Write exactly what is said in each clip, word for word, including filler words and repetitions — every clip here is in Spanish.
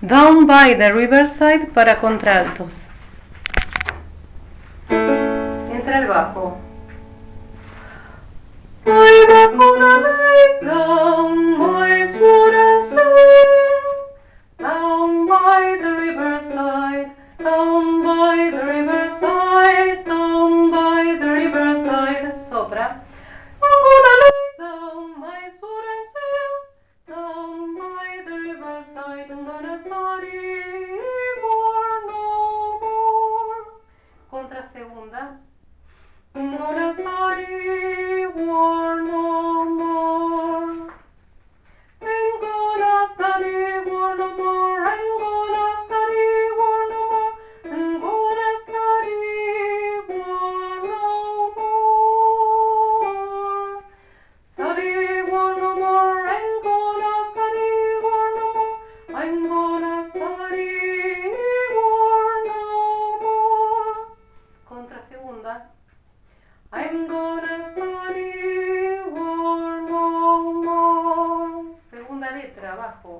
Down by the riverside para contraltos. Entra el bajo. I'm gonna lay down my sword and sail down by the riverside, down by the riverside, down by the riverside. Sopra. I'm gonna lay down my sword and sail down by the riverside. I'm gonna study war no more. Contra segunda. I'm gonna study war no more. I'm gonna study war no more. I'm gonna study war no more. I'm gonna study war no more. Study war no more. I'm gonna study war no more. I'm gonna study war no more. Contra segunda. I'm gonna study war no more. Segunda letra, abajo.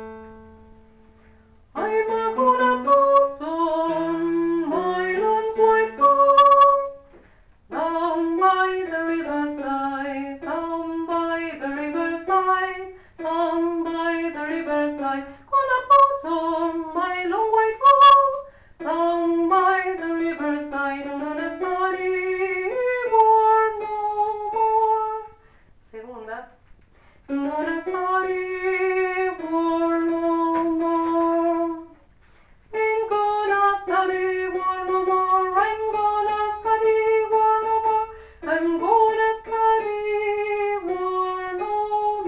I'm gonna put on my long white coat down by the riverside, down by the riverside, down by the riverside. Gonna put on my long white coat down by the riverside. I'm gonna study war no more. Segunda. I'm gonna study war no more. I'm gonna study war no more. I'm gonna study war no more. I'm gonna study war no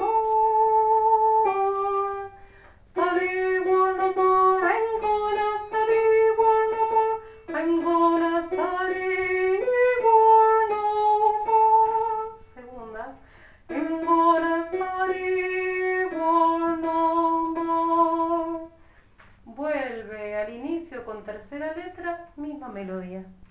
more. Study war no more. I'm gonna study war no more. I'm gonna study war no more. Segunda. I'm gonna study war no more. Vuelve al inicio con tercera letra, misma melodía.